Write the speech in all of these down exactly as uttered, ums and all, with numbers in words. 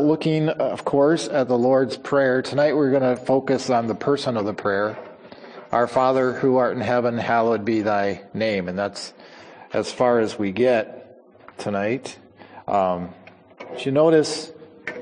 looking, of course, at the Lord's Prayer. Tonight we're going to focus on the person of the prayer. Our Father who art in heaven, hallowed be thy name. And that's as far as we get tonight. Um, you should notice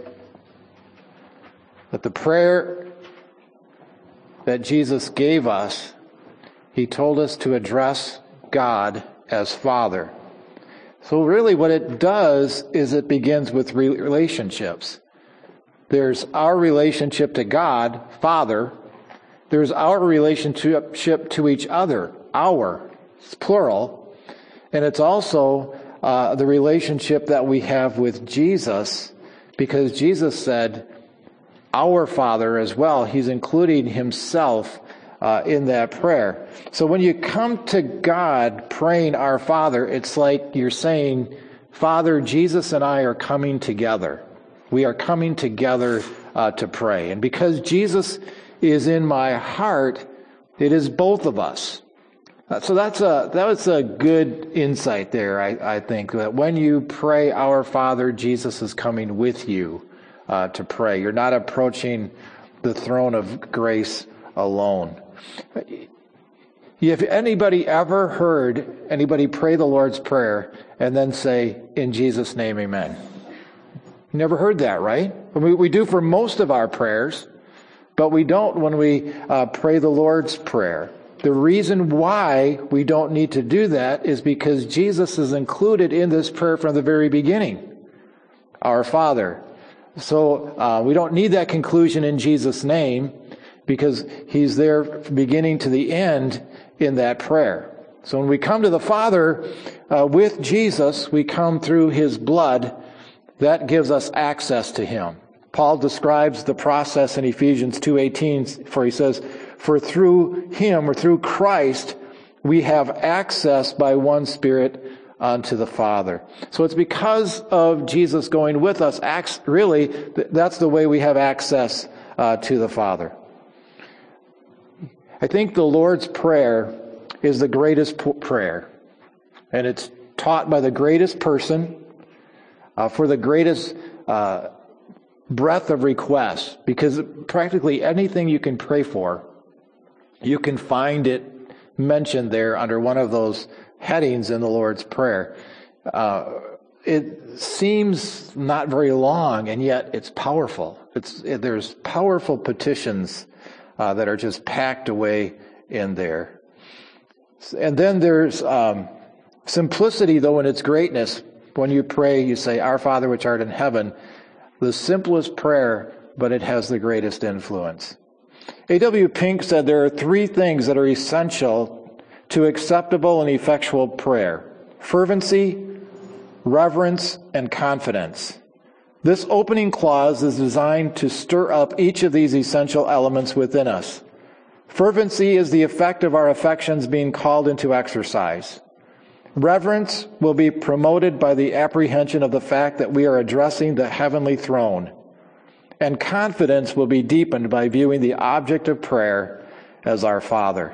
that the prayer that Jesus gave us, he told us to address God as Father. So really what it does is it begins with relationships. There's our relationship to God, Father. There's our relationship to each other, our, it's plural. And it's also uh, the relationship that we have with Jesus, because Jesus said, our Father as well. He's including himself uh, in that prayer. So when you come to God praying our Father, it's like you're saying, Father, Jesus and I are coming together. We are coming together uh, to pray. And because Jesus is in my heart, it is both of us. Uh, so that's a that was a good insight there, I, I think, that when you pray our Father, Jesus is coming with you uh, to pray. You're not approaching the throne of grace alone. If anybody ever heard anybody pray the Lord's Prayer and then say, in Jesus' name, amen? You never heard that, right? We, we do for most of our prayers, but we don't when we uh, pray the Lord's Prayer. The reason why we don't need to do that is because Jesus is included in this prayer from the very beginning. Our Father. So uh, we don't need that conclusion in Jesus' name, because he's there from beginning to the end in that prayer. So when we come to the Father uh, with Jesus, we come through his blood. That gives us access to him. Paul describes the process in Ephesians two eighteen, for he says, for through him, or through Christ, we have access by one Spirit unto the Father. So it's because of Jesus going with us, really, that's the way we have access uh, to the Father. I think the Lord's Prayer is the greatest prayer, and it's taught by the greatest person uh, for the greatest uh, breadth of requests, because practically anything you can pray for, you can find it mentioned there under one of those headings in the Lord's Prayer. Uh, it seems not very long, and yet it's powerful. It's it, there's powerful petitions Uh, that are just packed away in there. And then there's um, simplicity, though, in its greatness. When you pray, you say, Our Father which art in heaven, the simplest prayer, but it has the greatest influence. A W Pink said there are three things that are essential to acceptable and effectual prayer: fervency, reverence, and confidence. This opening clause is designed to stir up each of these essential elements within us. Fervency is the effect of our affections being called into exercise. Reverence will be promoted by the apprehension of the fact that we are addressing the heavenly throne. And confidence will be deepened by viewing the object of prayer as our Father.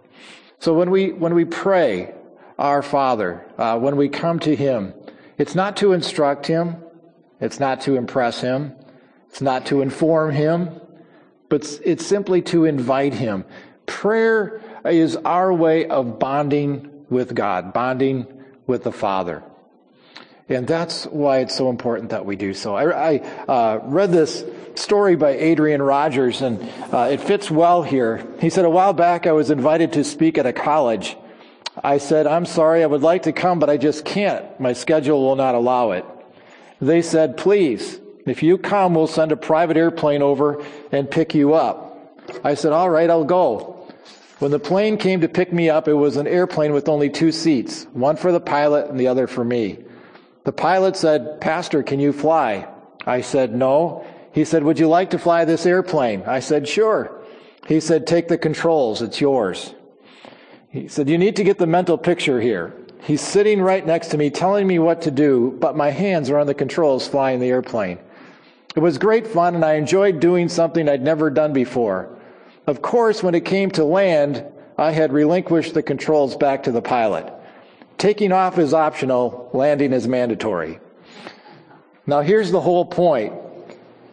So when we when we pray our Father, uh, when we come to him, it's not to instruct him. It's not to impress him. It's not to inform him, but it's simply to invite him. Prayer is our way of bonding with God, bonding with the Father. And that's why it's so important that we do so. I, I uh, read this story by Adrian Rogers, and uh, it fits well here. He said, a while back I was invited to speak at a college. I said, I'm sorry, I would like to come, but I just can't. My schedule will not allow it. They said, please, if you come, we'll send a private airplane over and pick you up. I said, all right, I'll go. When the plane came to pick me up, it was an airplane with only two seats, one for the pilot and the other for me. The pilot said, Pastor, can you fly? I said, no. He said, would you like to fly this airplane? I said, sure. He said, take the controls, it's yours. He said, you need to get the mental picture here. He's sitting right next to me, telling me what to do, but my hands are on the controls flying the airplane. It was great fun, and I enjoyed doing something I'd never done before. Of course, when it came to land, I had relinquished the controls back to the pilot. Taking off is optional, landing is mandatory. Now here's the whole point.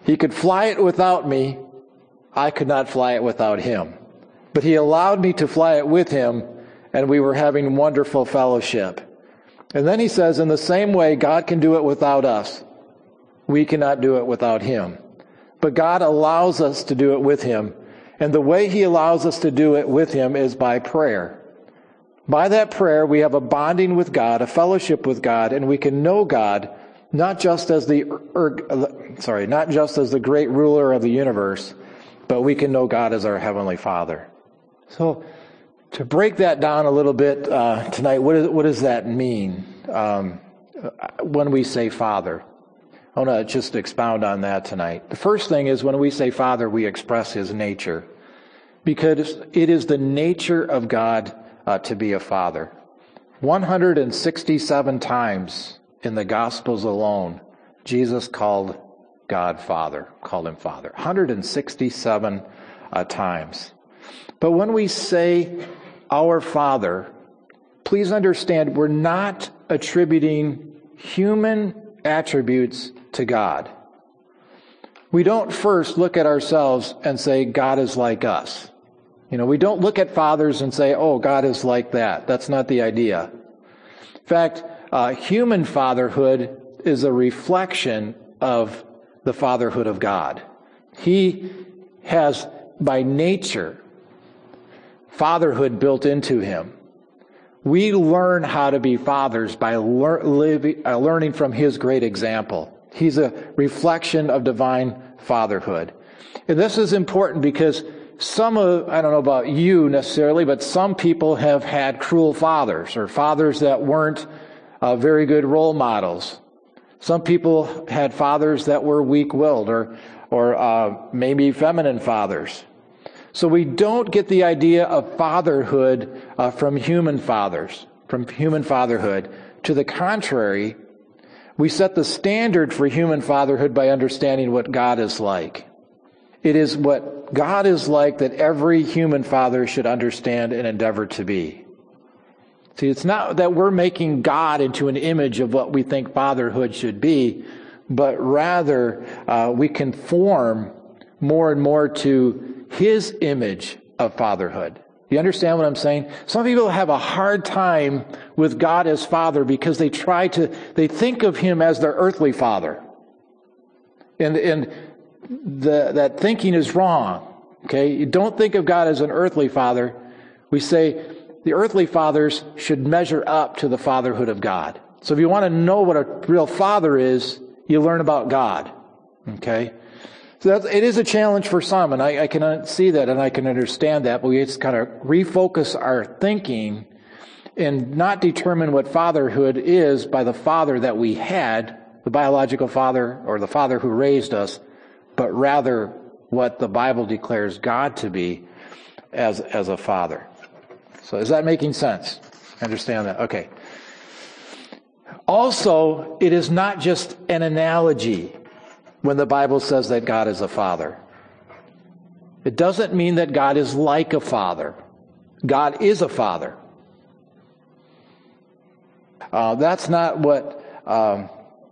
He could fly it without me. I could not fly it without him. But he allowed me to fly it with him, and we were having wonderful fellowship. And then he says, in the same way, God can do it without us. We cannot do it without him. But God allows us to do it with him. And the way he allows us to do it with him is by prayer. By that prayer, we have a bonding with God, a fellowship with God, and we can know God not just as the er, sorry, not just as the great ruler of the universe, but we can know God as our Heavenly Father. So, to break that down a little bit uh, tonight, what, is, what does that mean um, when we say Father? I want to just expound on that tonight. The first thing is when we say Father, we express his nature, because it is the nature of God uh, to be a Father. one hundred sixty-seven times in the Gospels alone, Jesus called God Father, called him Father. one hundred sixty-seven uh, times. But when we say our Father, please understand we're not attributing human attributes to God. We don't first look at ourselves and say God is like us. You know, we don't look at fathers and say, oh, God is like that. That's not the idea. In fact, uh, human fatherhood is a reflection of the fatherhood of God. He has, by nature, fatherhood built into him. We learn how to be fathers by lear- living, uh, learning from his great example. He's a reflection of divine fatherhood. And this is important because some of, I don't know about you necessarily, but some people have had cruel fathers or fathers that weren't uh, very good role models. Some people had fathers that were weak-willed or, or uh, maybe feminine fathers. So we don't get the idea of fatherhood uh, from human fathers, from human fatherhood. To the contrary, we set the standard for human fatherhood by understanding what God is like. It is what God is like that every human father should understand and endeavor to be. See, it's not that we're making God into an image of what we think fatherhood should be, but rather uh, we conform more and more to his image of fatherhood. You understand what I'm saying? Some people have a hard time with God as Father because they try to, they think of him as their earthly father. And, and the, that thinking is wrong. Okay? You don't think of God as an earthly father. We say the earthly fathers should measure up to the fatherhood of God. So if you want to know what a real father is, you learn about God. Okay? So that's, it is a challenge for some, and I, I can see that and I can understand that, but we just kind of refocus our thinking and not determine what fatherhood is by the father that we had, the biological father or the father who raised us, but rather what the Bible declares God to be as, as a father. So is that making sense? Understand that? Okay. Also, it is not just an analogy when the Bible says that God is a father. It doesn't mean that God is like a father. God is a father. Uh, that's not what, um,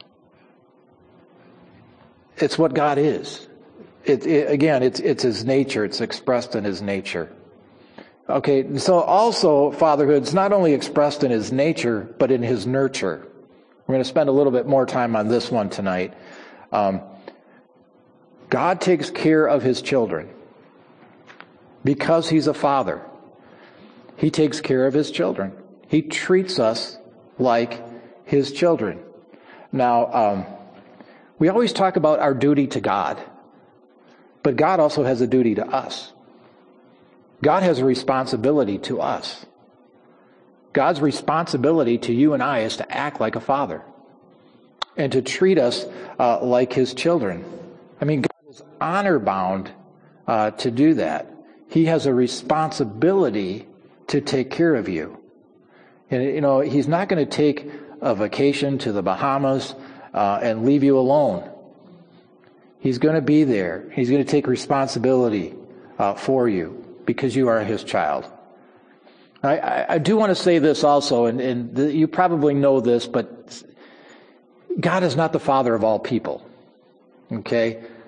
it's what God is. It, it, again, it's, it's his nature. It's expressed in his nature. Okay, so also fatherhood's not only expressed in his nature, but in his nurture. We're going to spend a little bit more time on this one tonight. Um, God takes care of his children. Because he's a father, he takes care of his children. He treats us like his children. Now, um, we always talk about our duty to God, but God also has a duty to us. God has a responsibility to us. God's responsibility to you and I is to act like a father and to treat us uh, like his children. I mean, God is honor-bound uh, to do that. He has a responsibility to take care of you. And, you know, he's not going to take a vacation to the Bahamas uh, and leave you alone. He's going to be there. He's going to take responsibility uh, for you because you are his child. I, I, I do want to say this also, and, and the, you probably know this, but God is not the father of all people. Okay?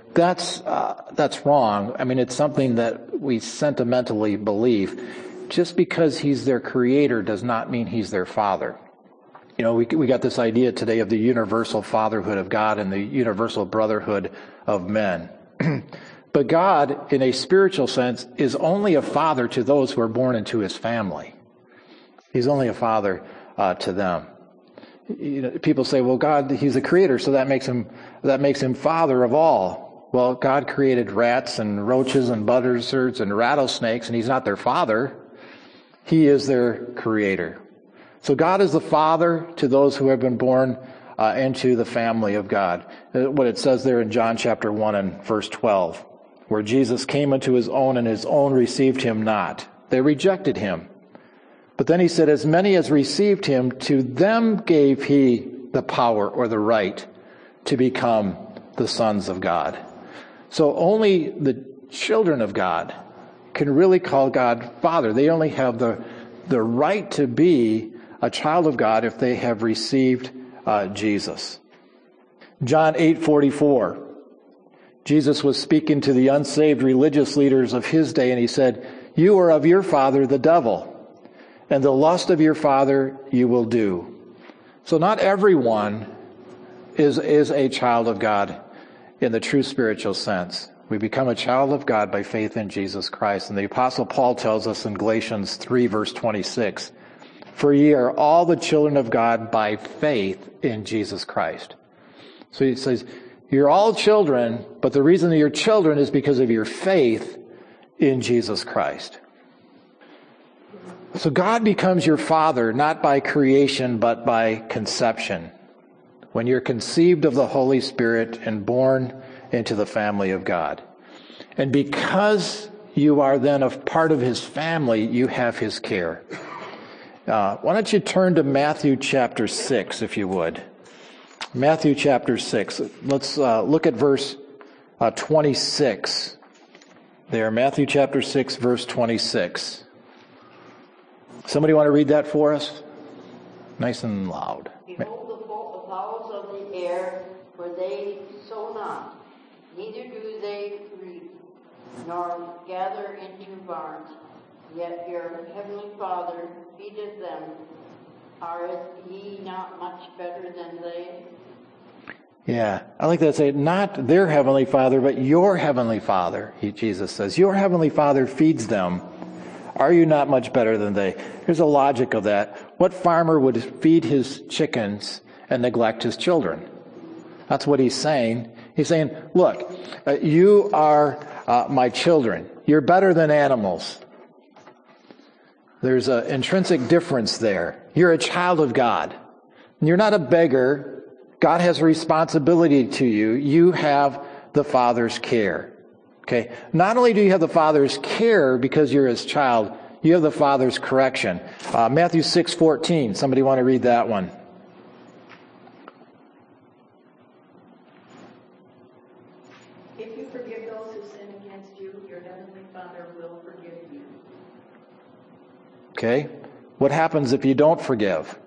That's uh, that's wrong. I mean, it's something that we sentimentally believe. Just because he's their creator does not mean he's their father. You know, we we got this idea today of the universal fatherhood of God and the universal brotherhood of men. But God, in a spiritual sense, is only a father to those who are born into his family. He's only a father uh, to them. You know, people say, well, God, he's a creator, so that makes him that makes him father of all. Well, God created rats and roaches and buzzards and rattlesnakes, and he's not their father. He is their creator. So God is the father to those who have been born uh, into the family of God. What it says there in John chapter one and verse twelve, where Jesus came unto his own, and his own received him not. They rejected him. But then he said, as many as received him, to them gave he the power or the right to become the sons of God. So only the children of God can really call God Father. They only have the, the right to be a child of God if they have received uh, Jesus. John eight forty-four. Jesus was speaking to the unsaved religious leaders of his day, and he said, you are of your father, the devil, and the lust of your father you will do. So not everyone is, is a child of God in the true spiritual sense. We become a child of God by faith in Jesus Christ. And the Apostle Paul tells us in Galatians three, verse twenty-six, for ye are all the children of God by faith in Jesus Christ. So he says, you're all children, but the reason that you're children is because of your faith in Jesus Christ. So God becomes your father, not by creation, but by conception. When you're conceived of the Holy Spirit and born into the family of God. And because you are then a part of his family, you have his care. Uh, why don't you turn to Matthew chapter six, if you would. Matthew chapter six. Let's uh, look at verse uh, twenty-six. There, Matthew chapter six, verse twenty-six. Somebody want to read that for us? Nice and loud. Behold the fowls of the air, for they sow not, neither do they reap, nor gather into barns, yet your heavenly Father feedeth them. Are ye not much better than they? Yeah, I like that. Say, not their heavenly Father, but your heavenly Father, he, Jesus says. Your heavenly Father feeds them. Are you not much better than they? Here's a logic of that. What farmer would feed his chickens and neglect his children? That's what he's saying. He's saying, look, uh, you are uh, my children. You're better than animals. There's an intrinsic difference there. You're a child of God. You're not a beggar. God has a responsibility to you. You have the Father's care. Okay? Not only do you have the Father's care because you're his child, you have the Father's correction. Uh, Matthew six fourteen. Somebody want to read that one? If you forgive those who sin against you, your heavenly Father will forgive you. Okay. What happens if you don't forgive?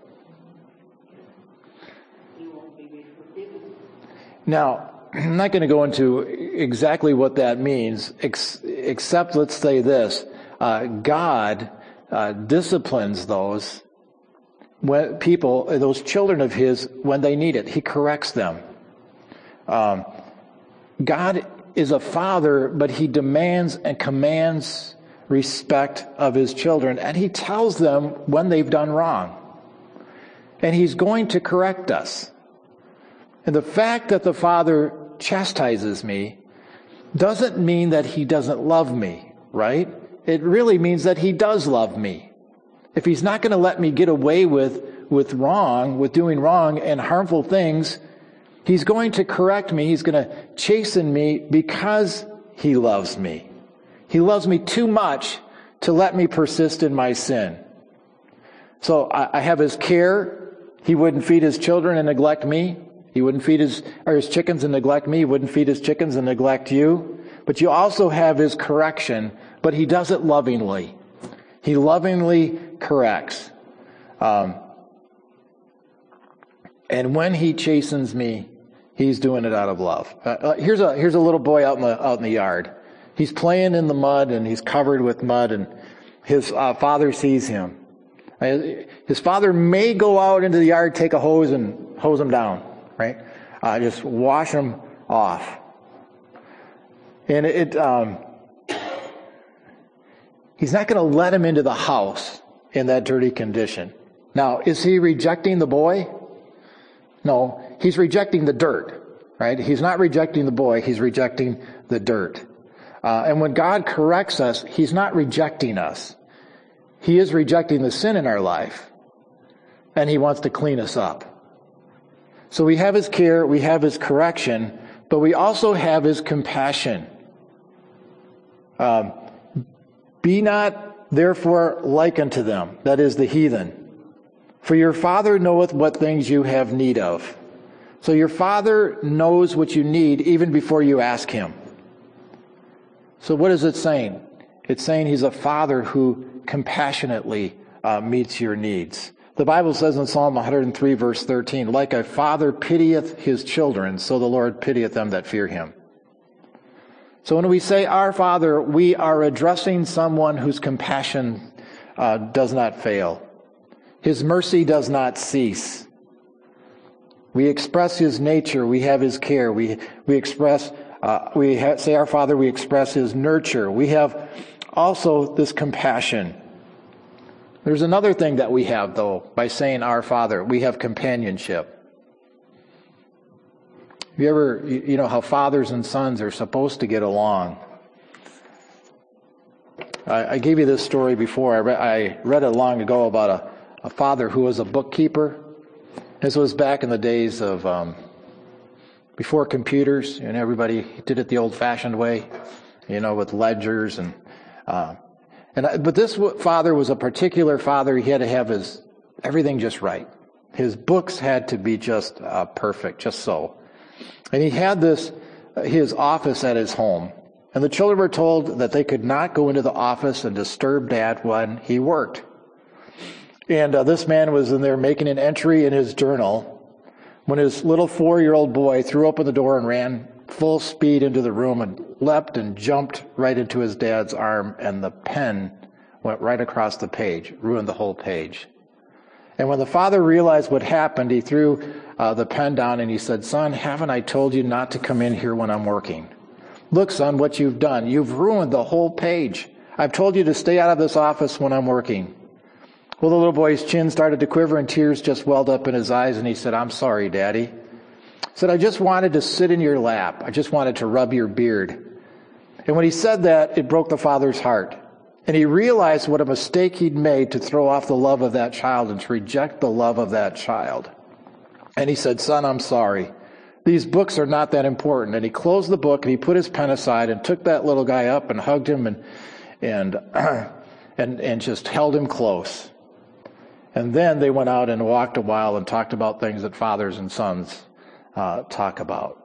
You won't be forgiven. Now, I'm not going to go into exactly what that means, ex- except let's say this. Uh, God uh, disciplines those when people, those children of his, when they need it. He corrects them. Um, God is a father, but he demands and commands respect of his children, and he tells them when they've done wrong. And he's going to correct us. And the fact that the Father chastises me doesn't mean that he doesn't love me, right? It really means that he does love me. If he's not going to let me get away with, with wrong, with doing wrong and harmful things, he's going to correct me. He's going to chasten me because he loves me. He loves me too much to let me persist in my sin. So I, I have his care. He wouldn't feed his children and neglect me. He wouldn't feed his, or his chickens and neglect me. He wouldn't feed his chickens and neglect you. But you also have his correction, but he does it lovingly. He lovingly corrects. Um, and when he chastens me, He's doing it out of love. Uh, uh, here's a here's a little boy out in the out in the yard. He's playing in the mud, and he's covered with mud, and his uh, father sees him. His father may go out into the yard, take a hose, and hose him down, right? Uh, just wash him off. And it, um, he's not going to let him into the house in that dirty condition. Now, is he rejecting the boy? No, he's rejecting the dirt, right? He's not rejecting the boy, he's rejecting the dirt. Uh, and when God corrects us, he's not rejecting us. He is rejecting the sin in our life, and he wants to clean us up. So we have his care, we have his correction, but we also have his compassion. Um, Be not therefore like unto them, that is the heathen. For your Father knoweth what things you have need of. So your Father knows what you need even before you ask him. So what is it saying? It's saying he's a Father who compassionately uh, meets your needs. The Bible says in Psalm one hundred three, verse thirteen, like a father pitieth his children, so the Lord pitieth them that fear him. So when we say our Father, we are addressing someone whose compassion uh, does not fail. His mercy does not cease. We express his nature. We have his care. We we express, uh, we ha- say our Father, we express his nurture. We have also this compassion. There's another thing that we have, though, by saying our Father. We have companionship. You ever, you know how fathers and sons are supposed to get along. I, I gave you this story before. I, re- I read it long ago about a, a father who was a bookkeeper. This was back in the days of um, before computers, and everybody did it the old-fashioned way, you know, with ledgers and. Uh, and I, but this father was a particular father. He had to have his everything just right. His books had to be just uh, perfect, just so. And he had this, his office at his home. And the children were told that they could not go into the office and disturb Dad when he worked. And uh, this man was in there making an entry in his journal when his little four-year-old boy threw open the door and ran full speed into the room and leapt and jumped right into his dad's arm, and the pen went right across the page, ruined the whole page. And when the father realized what happened, he threw uh, the pen down and he said, "Son, haven't I told you not to come in here when I'm working? Look, son, what you've done. You've ruined the whole page. I've told you to stay out of this office when I'm working." Well, the little boy's chin started to quiver and tears just welled up in his eyes, and he said, "I'm sorry, Daddy." He said, "I just wanted to sit in your lap. I just wanted to rub your beard." And when he said that, it broke the father's heart. And he realized what a mistake he'd made to throw off the love of that child and to reject the love of that child. And he said, "Son, I'm sorry. These books are not that important." And he closed the book and he put his pen aside and took that little guy up and hugged him and and and and just held him close. And then they went out and walked a while and talked about things that fathers and sons uh, talk about.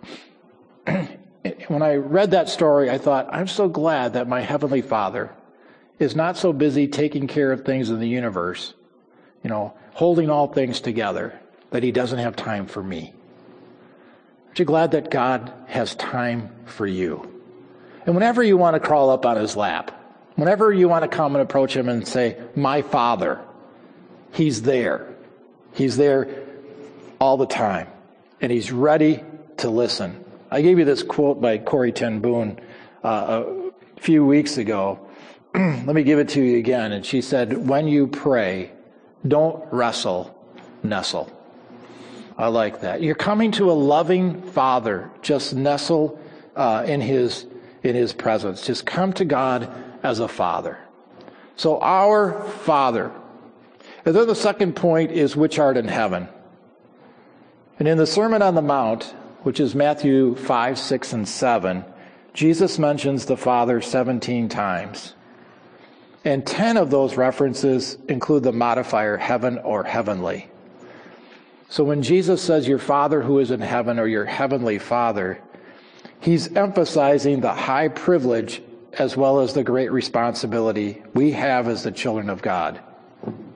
When I read that story, I thought, I'm so glad that my Heavenly Father is not so busy taking care of things in the universe, you know, holding all things together, that he doesn't have time for me. Aren't you glad that God has time for you? And whenever you want to crawl up on his lap, whenever you want to come and approach him and say, "My Father," he's there. He's there all the time. And he's ready to listen. I gave you this quote by Corrie ten Boom uh, a few weeks ago. Let me give it to you again. And she said, "When you pray, don't wrestle, nestle." I like that. You're coming to a loving Father. Just nestle uh, in his in his presence. Just come to God as a Father. So our Father. And then the second point is, which art in heaven. And in the Sermon on the Mount, which is Matthew five, six, and seven, Jesus mentions the Father seventeen times. And ten of those references include the modifier heaven or heavenly. So when Jesus says your Father who is in heaven, or your heavenly Father, he's emphasizing the high privilege as well as the great responsibility we have as the children of God.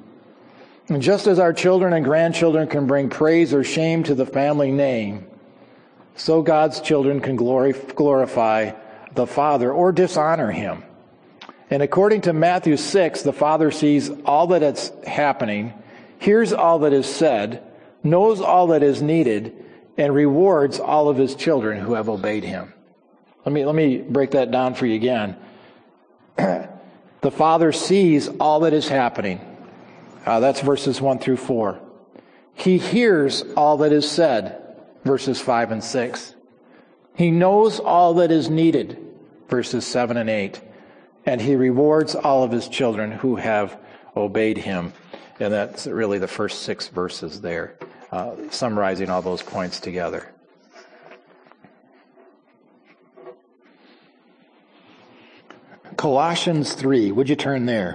And just as our children and grandchildren can bring praise or shame to the family name, so God's children can glory, glorify the Father or dishonor him. And according to Matthew six, the Father sees all that is happening, hears all that is said, knows all that is needed, and rewards all of his children who have obeyed him. Let me, let me break that down for you again. The Father sees all that is happening. Uh, that's verses one through four. He hears all that is said, verses five and six. He knows all that is needed, verses seven and eight. And he rewards all of his children who have obeyed him. And that's really the first six verses there, uh, summarizing all those points together. Colossians three, would you turn there?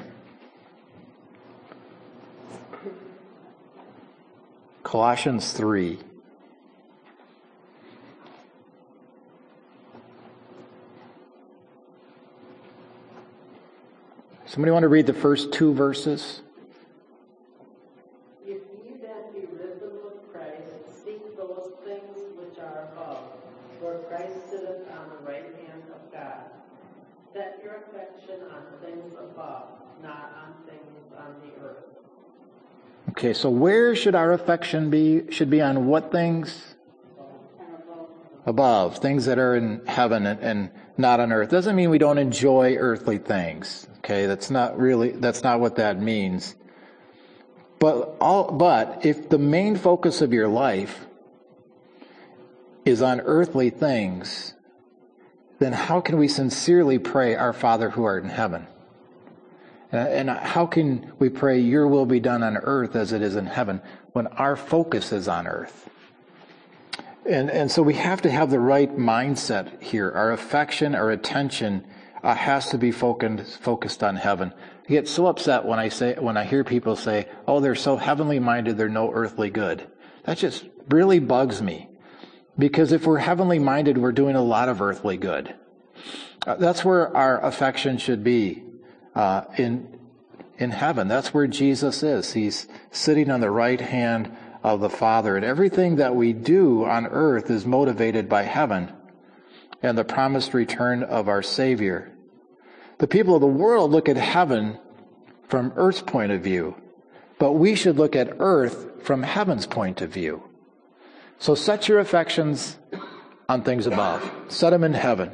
Colossians three. Somebody want to read the first two verses? If ye then be risen with Christ, seek those things which are above, where Christ sitteth on the right hand of God. Set your affection on things above, not on things on the earth. Okay, so where should our affection be? Should be on what things? Above. Things that are in heaven and, and not on earth. Doesn't mean we don't enjoy earthly things. Okay, that's not really, that's not what that means. But all, but if the main focus of your life is on earthly things, then how can we sincerely pray, Our Father who art in heaven? And how can we pray, your will be done on earth as it is in heaven, when our focus is on earth? And, and so we have to have the right mindset here. Our affection, our attention uh, has to be focused, focused on heaven. I get so upset when I say, when I hear people say, oh, they're so heavenly minded, they're no earthly good. That just really bugs me. Because if we're heavenly minded, we're doing a lot of earthly good. Uh, that's where our affection should be. Uh, in in heaven. That's where Jesus is. He's sitting on the right hand of the Father. And everything that we do on earth is motivated by heaven and the promised return of our Savior. The people of the world look at heaven from earth's point of view, but we should look at earth from heaven's point of view. So set your affections on things above. Set them in heaven.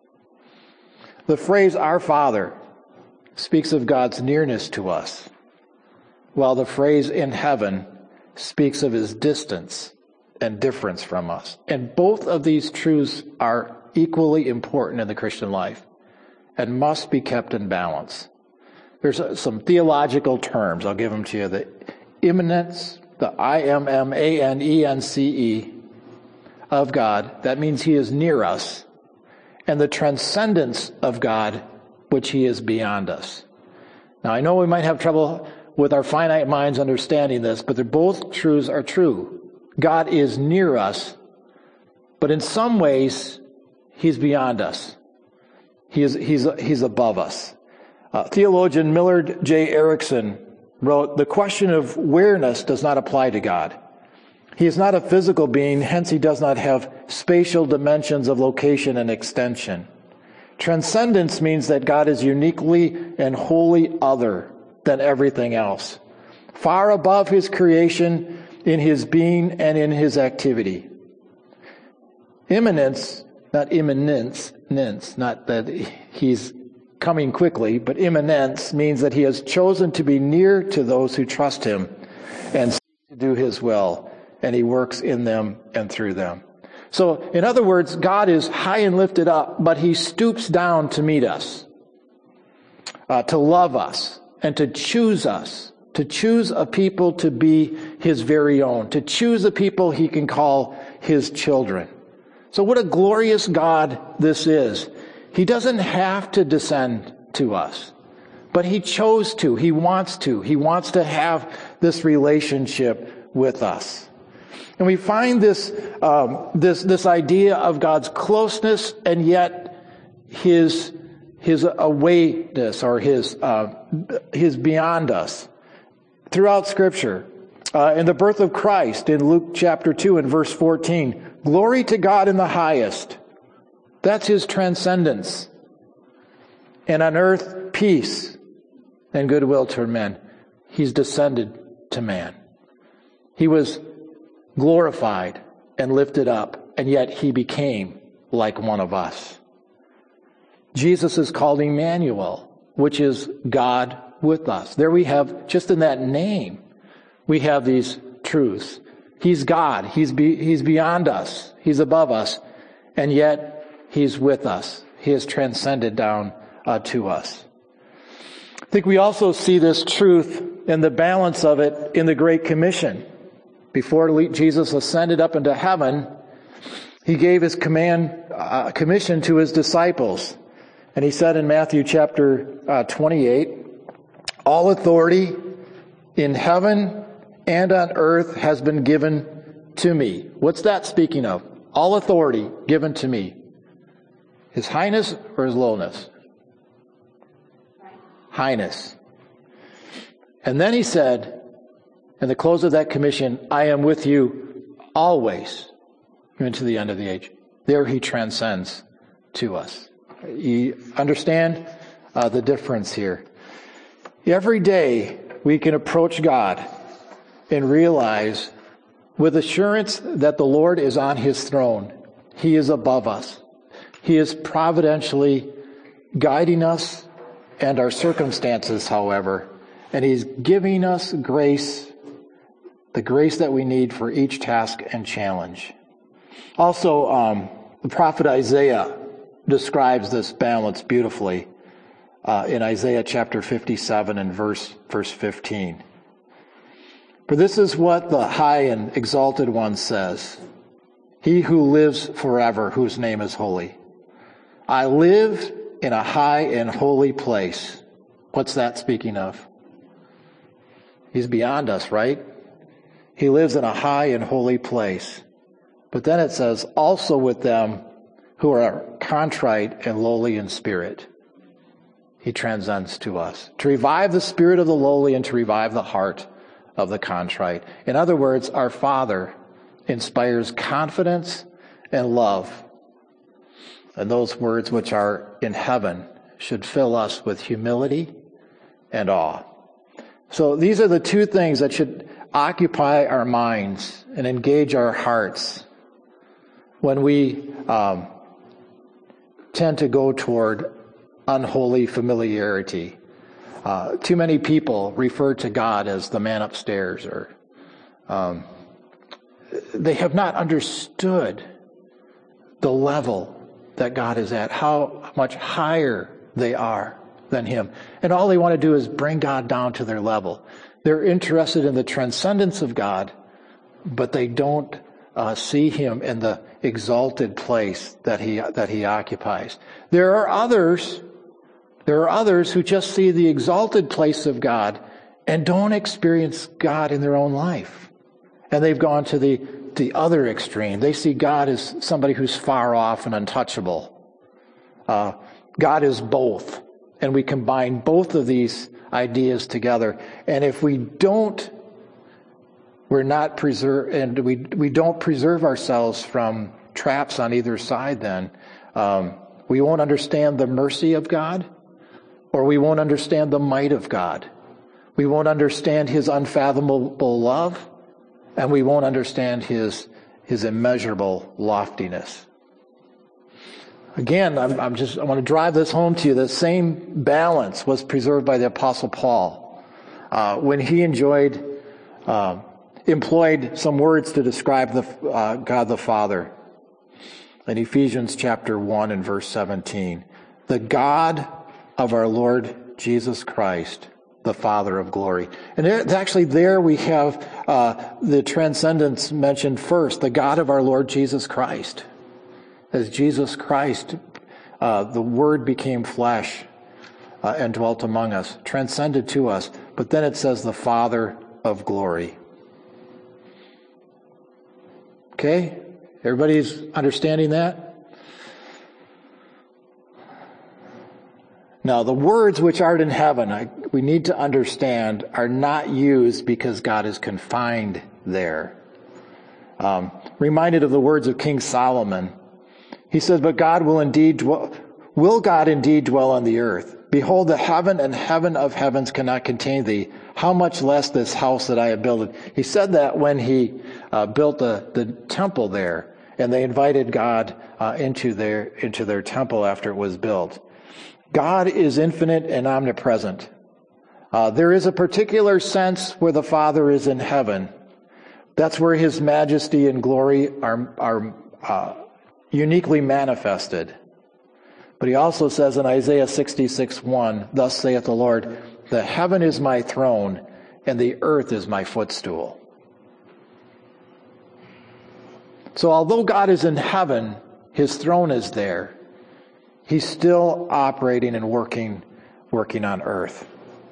The phrase, Our Father, speaks of God's nearness to us, while the phrase in heaven speaks of his distance and difference from us. And both of these truths are equally important in the Christian life and must be kept in balance. There's some theological terms. I'll give them to you. The immanence, the I M M A N E N C E of God, that means he is near us, and the transcendence of God, which he is beyond us. Now, I know we might have trouble with our finite minds understanding this, but they're both truths are true. God is near us, but in some ways, he's beyond us. He is, he's, he's above us. Uh, theologian Millard J. Erickson wrote, the question of whereness does not apply to God. He is not a physical being, hence he does not have spatial dimensions of location and extension. Transcendence means that God is uniquely and wholly other than everything else, far above his creation in his being and in his activity. Immanence, not imminence, not that he's coming quickly, but immanence means that he has chosen to be near to those who trust him and to do his will, and he works in them and through them. So, in other words, God is high and lifted up, but he stoops down to meet us, uh, to love us, and to choose us, to choose a people to be his very own, to choose a people he can call his children. So what a glorious God this is. He doesn't have to descend to us, but he chose to. He wants to. He wants to have this relationship with us. And we find this, um, this, this idea of God's closeness and yet his, his awayness or his, uh, his beyond us throughout Scripture. Uh, in the birth of Christ in Luke chapter two and verse fourteen, Glory to God in the highest. That's his transcendence. And on earth, peace and goodwill toward men. He's descended to man. He was glorified and lifted up, and yet he became like one of us. Jesus is called Emmanuel, which is God with us. There we have, just in that name, we have these truths. He's God. He's be, he's beyond us. He's above us. And yet, he's with us. He has transcended down uh, to us. I think we also see this truth and the balance of it in the Great Commission. Before Jesus ascended up into heaven, he gave his command, uh, commission to his disciples. And he said in Matthew chapter uh, twenty-eight, all authority in heaven and on earth has been given to me. What's that speaking of? All authority given to me. His highness or his lowness? Highness. And then he said, in the close of that commission, I am with you always, even to the end of the age. There he transcends to us. You understand uh, the difference here? Every day we can approach God and realize with assurance that the Lord is on his throne. He is above us. He is providentially guiding us and our circumstances, however, and he's giving us grace, the grace that we need for each task and challenge. Also, um, the prophet Isaiah describes this balance beautifully uh, in Isaiah chapter fifty-seven and verse verse fifteen. For this is what the high and exalted one says, he who lives forever, whose name is holy. I live in a high and holy place. What's that speaking of? He's beyond us, right? He lives in a high and holy place. But then it says, also with them who are contrite and lowly in spirit. He transcends to us. To revive the spirit of the lowly and to revive the heart of the contrite. In other words, our Father inspires confidence and love. And those words which are in heaven should fill us with humility and awe. So these are the two things that should occupy our minds and engage our hearts when we um, tend to go toward unholy familiarity. Uh, too many people refer to God as the man upstairs, or um, they have not understood the level that God is at, how much higher they are than him. And all they want to do is bring God down to their level. They're interested in the transcendence of God, but they don't uh, see him in the exalted place that he that he occupies. There are others, there are others who just see the exalted place of God and don't experience God in their own life. And they've gone to the, the other extreme. They see God as somebody who's far off and untouchable. Uh, God is both. And we combine both of these ideas together. And if we don't, we're not preserve, and we we don't preserve ourselves from traps on either side, then um, we won't understand the mercy of God, or we won't understand the might of God. We won't understand his unfathomable love, and we won't understand his his immeasurable loftiness. Again, I'm, I'm just, I want to drive this home to you. The same balance was preserved by the Apostle Paul uh, when he enjoyed, uh, employed some words to describe the uh, God the Father. In Ephesians chapter one and verse seventeen, the God of our Lord Jesus Christ, the Father of glory. And there, actually there we have uh, the transcendence mentioned first, the God of our Lord Jesus Christ. As Jesus Christ, uh, the Word became flesh uh, and dwelt among us, transcended to us. But then it says the Father of glory. Okay? Everybody's understanding that? Now, the words which art in heaven, I, we need to understand, are not used because God is confined there. um, reminded of the words of King Solomon. He says, but God will indeed dwell, will God indeed dwell on the earth? Behold, the heaven and heaven of heavens cannot contain thee. How much less this house that I have built? He said that when he uh, built the, the temple there, and they invited God uh, into their into their temple after it was built. God is infinite and omnipresent. Uh, there is a particular sense where the Father is in heaven. That's where his majesty and glory are, are uh, uniquely manifested. But he also says in Isaiah sixty-six one, thus saith the Lord, the heaven is my throne, and the earth is my footstool. So although God is in heaven, his throne is there, he's still operating and working, working on earth.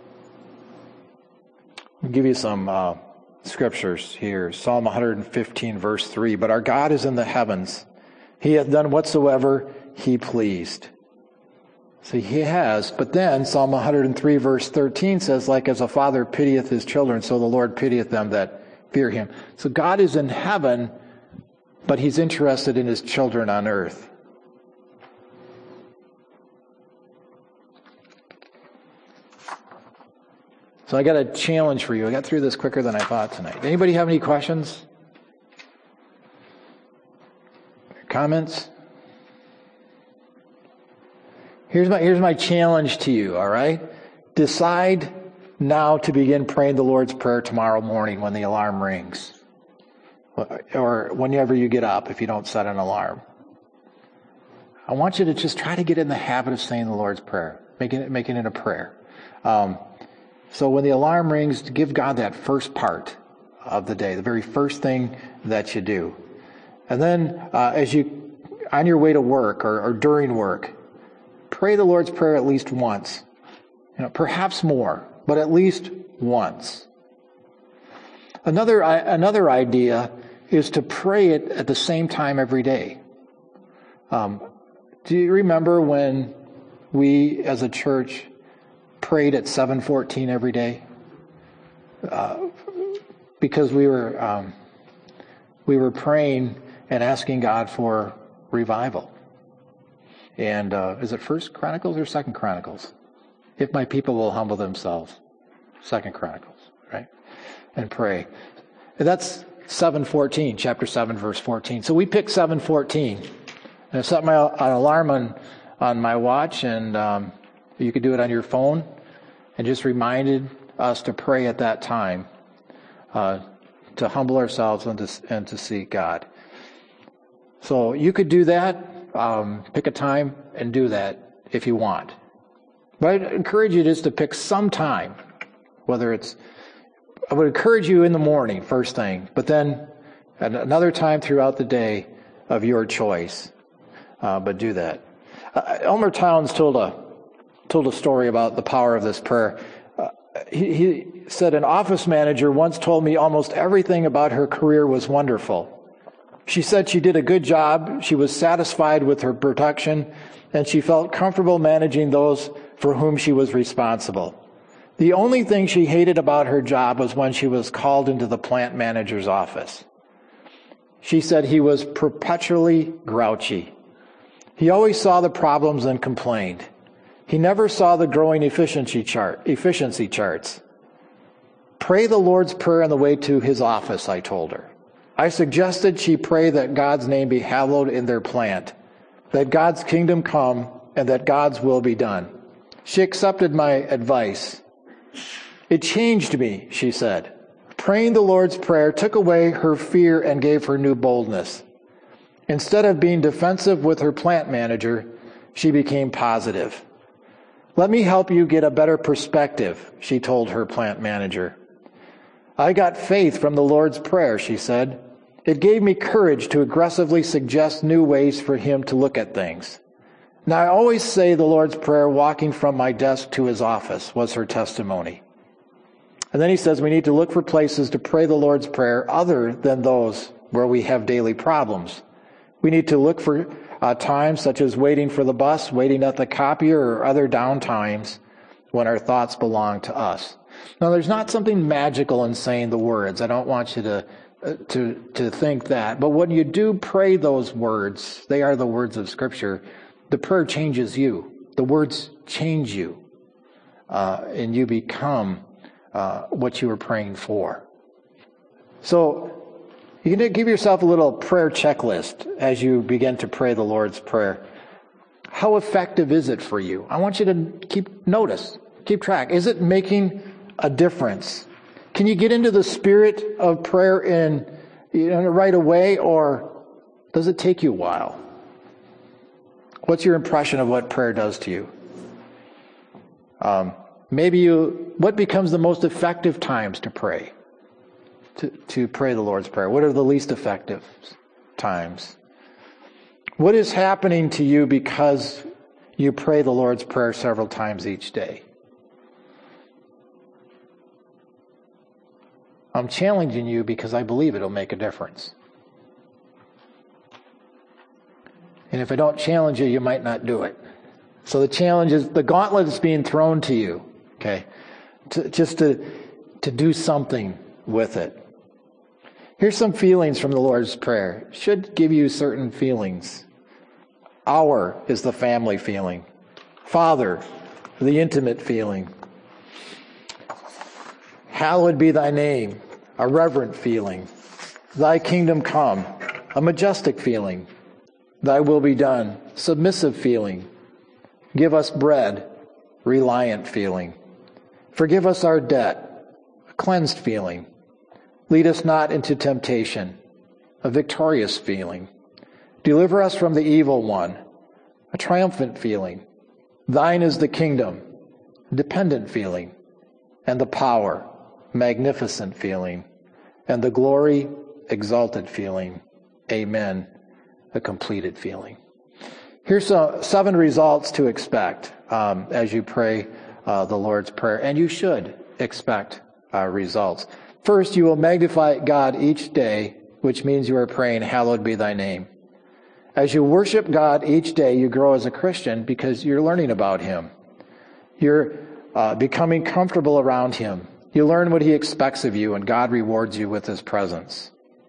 I'll give you some uh, scriptures here. Psalm one fifteen, verse three. But our God is in the heavens. He hath done whatsoever he pleased. So he has. But then Psalm one hundred three, verse thirteen says, like as a father pitieth his children, so the Lord pitieth them that fear him. So God is in heaven, but he's interested in his children on earth. So I got a challenge for you. I got through this quicker than I thought tonight. Anybody have any questions? Comments? Here's my, here's my challenge to you, all right? Decide now to begin praying the Lord's Prayer tomorrow morning when the alarm rings. Or whenever you get up, if you don't set an alarm. I want you to just try to get in the habit of saying the Lord's Prayer, making it, making it a prayer. Um, so when the alarm rings, give God that first part of the day, the very first thing that you do. And then uh, as you, on your way to work or, or during work, pray the Lord's Prayer at least once. You know, perhaps more, but at least once. Another another idea is to pray it at the same time every day. Um, do you remember when we, as a church, prayed at seven fourteen every day? Uh, because we were um, we were praying and asking God for revival. And uh, is it First Chronicles or Second Chronicles? If my people will humble themselves, Second Chronicles, right? And pray. And that's seven fourteen, chapter seven, verse fourteen. So we picked seven fourteen. And I set my an alarm on, on my watch, and um, you could do it on your phone, and just reminded us to pray at that time, uh, to humble ourselves and to, and to seek God. So you could do that, um, pick a time and do that if you want. But I'd encourage you just to pick some time, whether it's I would encourage you in the morning, first thing, but then at another time throughout the day of your choice. Uh, but do that. Uh, Elmer Towns told a told a story about the power of this prayer. Uh, he, he said, an office manager once told me almost everything about her career was wonderful. She said she did a good job, she was satisfied with her production, and she felt comfortable managing those for whom she was responsible. The only thing she hated about her job was when she was called into the plant manager's office. She said he was perpetually grouchy. He always saw the problems and complained. He never saw the growing efficiency chart, efficiency charts. Pray the Lord's Prayer on the way to his office, I told her. I suggested she pray that God's name be hallowed in their plant, that God's kingdom come, and that God's will be done. She accepted my advice. It changed me, she said. Praying the Lord's Prayer took away her fear and gave her new boldness. Instead of being defensive with her plant manager, she became positive. Let me help you get a better perspective, she told her plant manager. I got faith from the Lord's Prayer, she said. It gave me courage to aggressively suggest new ways for him to look at things. Now, I always say the Lord's Prayer walking from my desk to his office, was her testimony. And then he says we need to look for places to pray the Lord's Prayer other than those where we have daily problems. We need to look for uh, times such as waiting for the bus, waiting at the copier, or other down times when our thoughts belong to us. Now, there's not something magical in saying the words. I don't want you to to, to think that. But when you do pray those words, they are the words of Scripture, the prayer changes you. The words change you. Uh, and you become uh, what you were praying for. So you can give yourself a little prayer checklist as you begin to pray the Lord's Prayer. How effective is it for you? I want you to keep notice, keep track. Is it making a difference? Can you get into the spirit of prayer in, you know, right away, or does it take you a while? What's your impression of what prayer does to you? Um, maybe you, what becomes the most effective times to pray? To, to pray the Lord's Prayer. What are the least effective times? What is happening to you because you pray the Lord's Prayer several times each day? I'm challenging you because I believe it'll make a difference. And if I don't challenge you, you might not do it. So the challenge is, the gauntlet is being thrown to you, okay? To, just to, to do something with it. Here's some feelings from the Lord's Prayer. It should give you certain feelings. Our is the family feeling. Father, the intimate feeling. Hallowed be thy name, a reverent feeling. Thy kingdom come, a majestic feeling. Thy will be done, submissive feeling. Give us bread, reliant feeling. Forgive us our debt, a cleansed feeling. Lead us not into temptation, a victorious feeling. Deliver us from the evil one, a triumphant feeling. Thine is the kingdom, dependent feeling, and the power, magnificent feeling, and the glory, exalted feeling. Amen, a completed feeling. Here's some, seven results to expect um, as you pray uh, the Lord's Prayer, and you should expect uh, results. First, you will magnify God each day, which means you are praying, hallowed be thy name. As you worship God each day, you grow as a Christian because you're learning about him. You're uh, becoming comfortable around him. You learn what he expects of you, and God rewards you with his presence,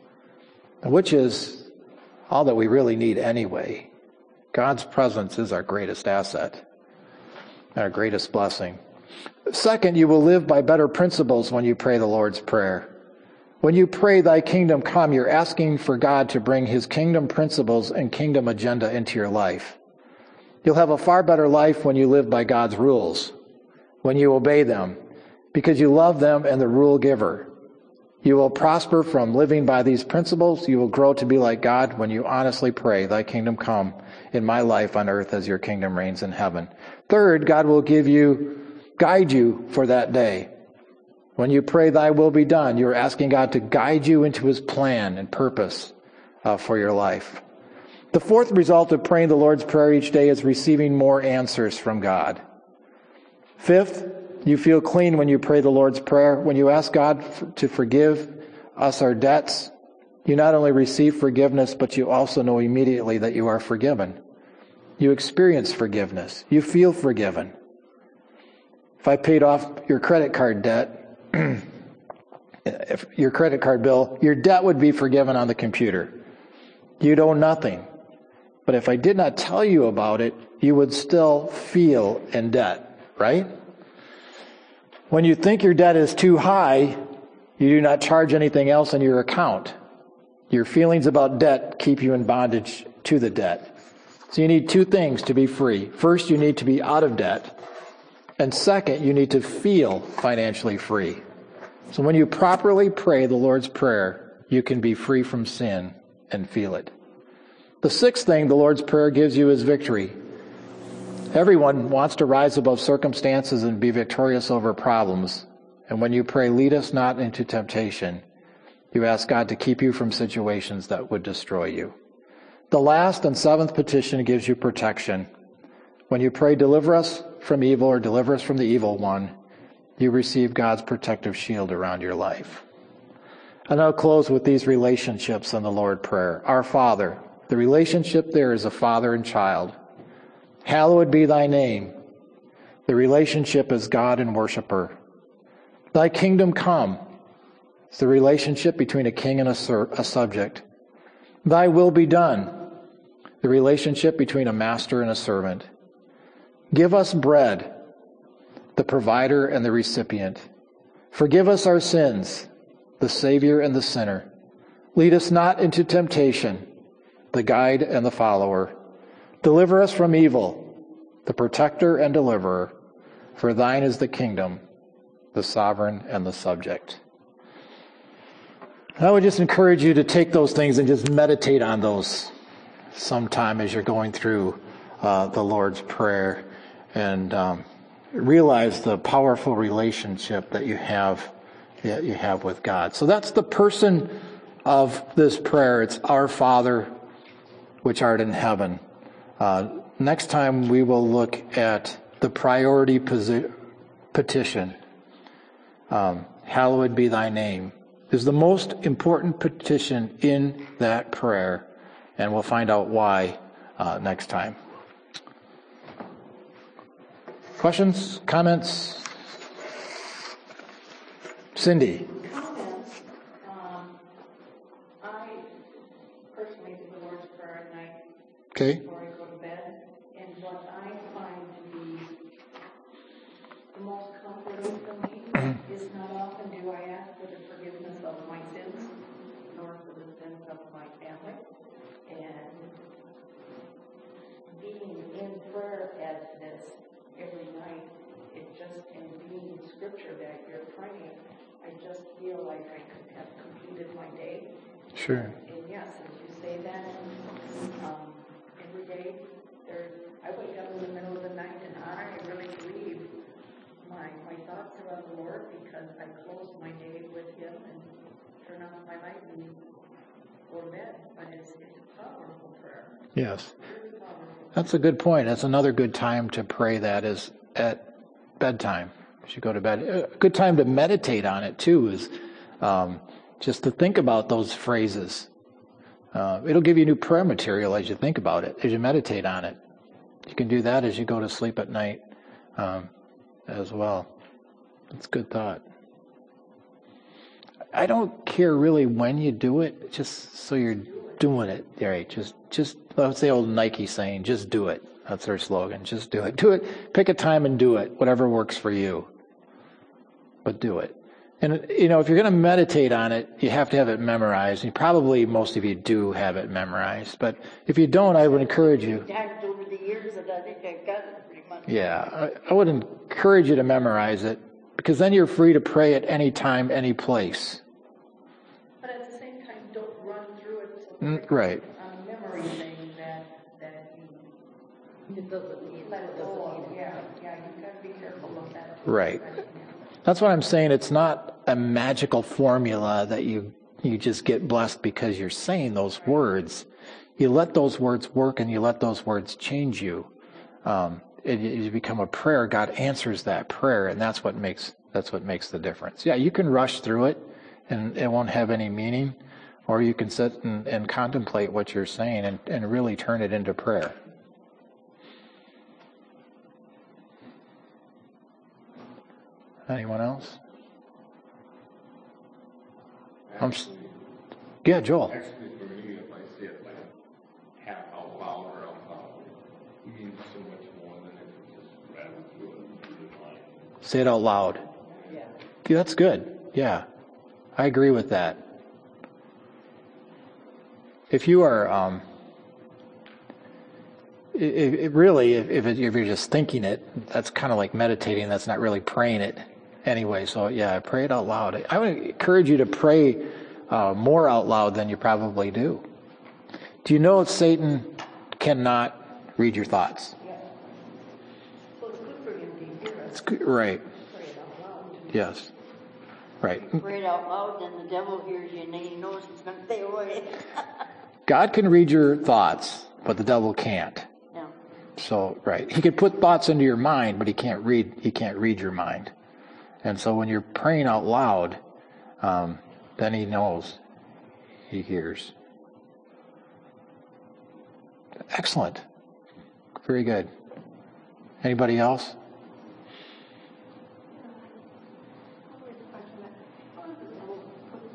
which is all that we really need anyway. God's presence is our greatest asset, our greatest blessing. Second, you will live by better principles when you pray the Lord's Prayer. When you pray, thy kingdom come, you're asking for God to bring his kingdom principles and kingdom agenda into your life. You'll have a far better life when you live by God's rules, when you obey them, because you love them and the rule giver. You will prosper from living by these principles. You will grow to be like God when you honestly pray, thy kingdom come in my life on earth as your kingdom reigns in heaven. Third, God will give you, guide you for that day. When you pray, thy will be done, you're asking God to guide you into his plan and purpose uh, for your life. The fourth result of praying the Lord's Prayer each day is receiving more answers from God. Fifth, you feel clean when you pray the Lord's Prayer. When you ask God to forgive us our debts, you not only receive forgiveness, but you also know immediately that you are forgiven. You experience forgiveness. You feel forgiven. If I paid off your credit card debt, if your credit card bill, your debt would be forgiven on the computer. You'd owe nothing. But if I did not tell you about it, you would still feel in debt, right? When you think your debt is too high, you do not charge anything else in your account. Your feelings about debt keep you in bondage to the debt. So you need two things to be free. First, you need to be out of debt. And second, you need to feel financially free. So when you properly pray the Lord's Prayer, you can be free from sin and feel it. The sixth thing the Lord's Prayer gives you is victory. Everyone wants to rise above circumstances and be victorious over problems. And when you pray, lead us not into temptation, you ask God to keep you from situations that would destroy you. The last and seventh petition gives you protection. When you pray, deliver us from evil or deliver us from the evil one, you receive God's protective shield around your life. And I'll close with these relationships in the Lord's Prayer. Our Father, the relationship there is a father and child. Hallowed be thy name. The relationship is God and worshiper. Thy kingdom come. It's the relationship between a king and a, ser- a subject. Thy will be done. The relationship between a master and a servant. Give us bread, the provider and the recipient. Forgive us our sins, the Savior and the sinner. Lead us not into temptation, the guide and the follower. Deliver us from evil, the protector and deliverer. For thine is the kingdom, the sovereign and the subject. I would just encourage you to take those things and just meditate on those sometime as you're going through uh, the Lord's Prayer, and um, realize the powerful relationship that you have that you have with God. So that's the person of this prayer. It's Our Father, which art in heaven. Uh, next time we will look at the priority posi- petition. Um, Hallowed be thy name is the most important petition in that prayer, and we'll find out why uh, next time. Questions? Comments? Cindy? Comments. Um, I personally do the Lord's Prayer at night Okay. before I go to bed, and what I find to be the most comforting for me is not often do I ask for the forgiveness of my sins, nor for the sins of my family. And being in prayer at this every night, it just, and being scripture that you're praying, I just feel like I could have completed my day. Sure. And yes, as you say that, um, every day, there, I wake up in the middle of the night and I really believe my, my thoughts are of the Lord, because I close my day with Him and turn off my light and go to bed. But it's, it's a powerful prayer. Yes. Very powerful. That's a good point. That's another good time to pray that is at bedtime. As you go to bed. A good time to meditate on it, too, is um, just to think about those phrases. Uh, it'll give you new prayer material as you think about it, as you meditate on it. You can do that as you go to sleep at night um, as well. That's a good thought. I don't care really when you do it, just so you're doing it. Right? Just, just that's the old Nike saying, just do it. That's their slogan. Just do it. Do it. Pick a time and do it. Whatever works for you. But do it. And, you know, if you're going to meditate on it, you have to have it memorized. And probably most of you do have it memorized. But if you don't, I would encourage you. Times over the years that I think I got it pretty much. Yeah, I, I would encourage you to memorize it, because then you're free to pray at any time, any place. But at the same time, don't run through it. So Mm, right. a memory thing that, that you It doesn't mean, let it go doesn't of. mean. Yeah, yeah, you got to be careful of that. Right. That's what I'm saying. It's not a magical formula that you you just get blessed because you're saying those words. You let those words work, and you let those words change you. Um, it, you become a prayer. God answers that prayer, and that's what makes that's what makes the difference. Yeah, you can rush through it, and it won't have any meaning, or you can sit and, and contemplate what you're saying and, and really turn it into prayer. Anyone else? I'm s- yeah, Joel. Actually, for me, if I say it like half out loud or out loud, it means so much more than if it's just rattled through it through the mind. Say it out loud. Yeah. Yeah, that's good. Yeah, I agree with that. If you are, um, it, it really, if, if, it, if you're just thinking it, that's kind of like meditating. That's not really praying it anyway. So yeah, pray it out loud. I would encourage you to pray uh, more out loud than you probably do. Do you know that Satan cannot read your thoughts? Yeah. So it's good for him to hear us. It's good, right. Pray it out loud. Yes. Right. Pray it out loud, then the devil hears you and then he knows he's going to stay away. God can read your thoughts, but the devil can't. No. So, right. He can put thoughts into your mind, but he can't read, he can't read your mind. And so when you're praying out loud, um, then he knows, he hears. Excellent. Very good. Anybody else? How does the devil put